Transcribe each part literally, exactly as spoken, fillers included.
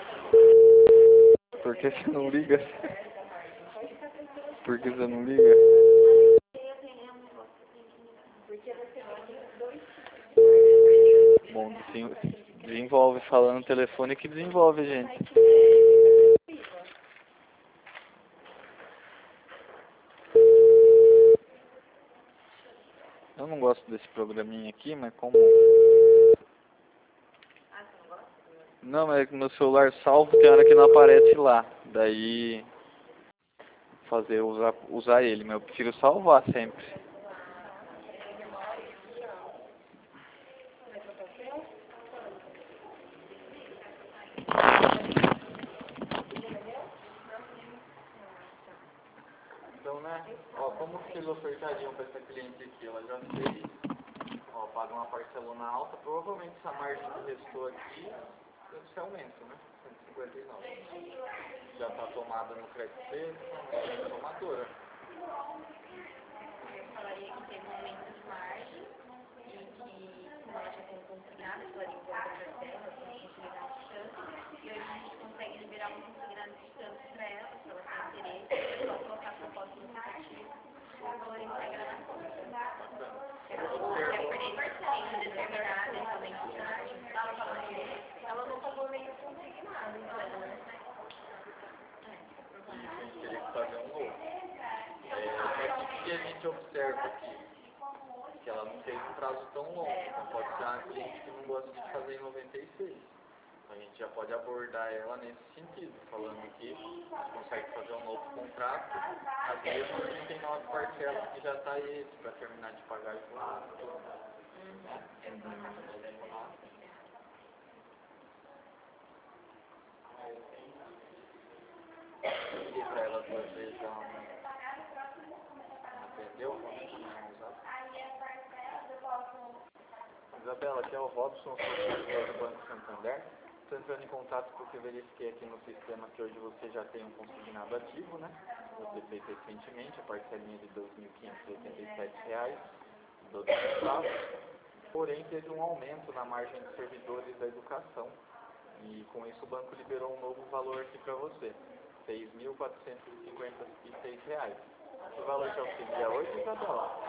Por que você não liga? Por que você não liga? Bom, desen- desenvolve falando no telefone que desenvolve, gente. Eu não gosto desse programinha aqui, mas como... Não, é que meu celular salvo tem hora que não aparece lá. Daí... Fazer, usar, usar ele, mas eu prefiro salvar sempre. Então, né, ó, como que eles ofertariam para essa cliente aqui? Ela já fez, ó, paga uma parcelona alta, provavelmente essa margem que restou aqui, esse aumento, né, cento e cinquenta e nove. Já está tomada no crédito dele, na tomadora. Eu falaria que teve um aumento de margem e que, como ela já tem consignado, ela limpou outra parcela, tem consignado de tanto, e hoje a gente consegue liberar uma consignado de tanto para ela, se ela tem interesse, só colocar a proposta no aplicativo, o valor integra na conta. Quer perder parcela determinada, esse aumento de margem, ela não pagou meio consignado, então, né? E a gente teria que fazer um novo. É, o que a gente observa aqui? Que ela não fez um prazo tão longo, então pode ser uma cliente que não gosta de fazer em noventa e seis. Então a gente já pode abordar ela nesse sentido, falando que a gente consegue fazer um novo contrato, as mesmas trinta e nove parcelas que já está esse, para terminar de pagar e tudo. Eu liguei para ela duas vezes, ela não atendeu, não usava. Isabela, aqui é o Robson, sou do Banco Santander. Estou entrando em contato porque verifiquei aqui no sistema que hoje você já tem um consignado ativo, né? Você fez recentemente a parcelinha de dois mil quinhentos e oitenta e sete reais e doze centavos. Porém, teve um aumento na margem de servidores da educação. E com isso o banco liberou um novo valor aqui para você, seis mil quatrocentos e cinquenta e seis reais. Que valor te auxilia hoje, Isabela?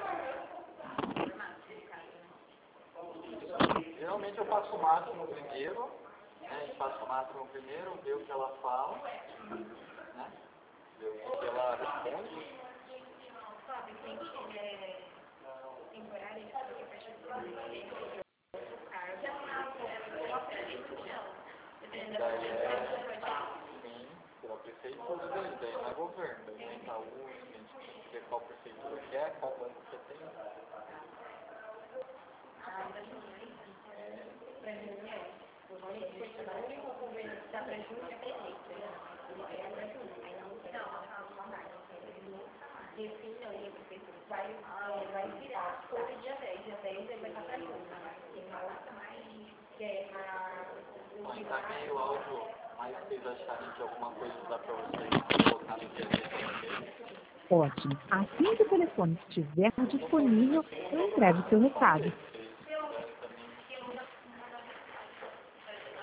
Geralmente eu passo o máximo primeiro, né? A gente passa o máximo primeiro, vê o que ela fala, né? Vê o que ela responde. Sabe, tem que é temporário, porque a partir do segundo cargo, ela pede o chão. Dependendo da Daí é, pode sim, pela prefeitura, daí, daí não é governo, daí tem saúde, a gente tem que ver qual prefeitura que é, qual banco você tem. pra junho, é. O nome de Portugal, o único governo que dá pra junho é prefeito, né? Ele é pra junho, aí não, não, não, não mais. Dia sim, não, dia prefeito vai, vai virar, todo dia dez, dia dez ele vai estar pra junho, né? Tem uma outra mais, que é a... Bom, encaminhei o áudio, mas se vocês acharem que alguma coisa dá pra vocês colocar no dia a dia. Ótimo. Assim que o telefone estiver disponível, eu entrego o seu recado.